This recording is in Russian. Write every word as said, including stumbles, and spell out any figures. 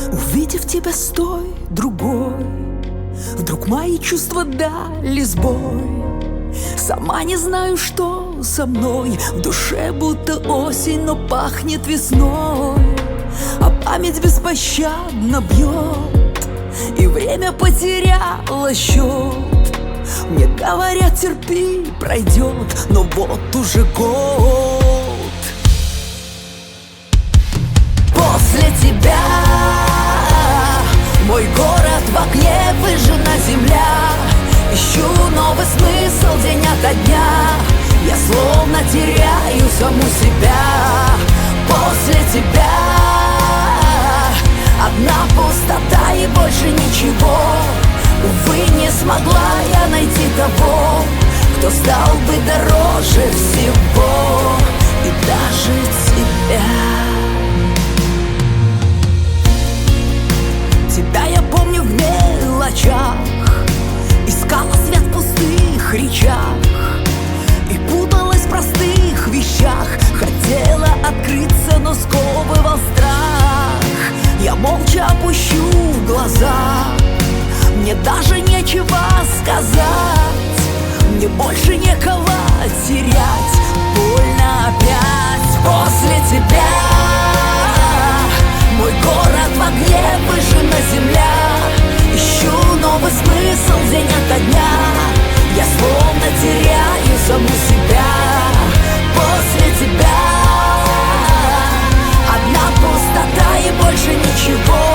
Увидев тебя с той другой, вдруг мои чувства дали сбой. Сама не знаю, что со мной. В душе будто осень, но пахнет весной. А память беспощадно бьет, и время потеряло счет. Мне говорят, терпи, пройдет, но вот уже год. После тебя мой город в огне, выжжена земля. Ищу новый смысл день ото дня. Я словно теряю саму себя. После тебя одна пустота и больше ничего. Увы, не смогла я найти того, кто стал бы дороже всего, и даже тебя. Тебя я помню в мелочах, искала свет в пустых речах и путалась в простых вещах. Хотела открыться, но сковывал страх. Я молча опущу глаза, мне даже нечего сказать. Мне больше некого терять, больно опять. После тебя мой город в огне, выжжена земля. Ищу новый смысл день ото дня. Я словно теряю саму себя. После тебя одна пустота и больше ничего.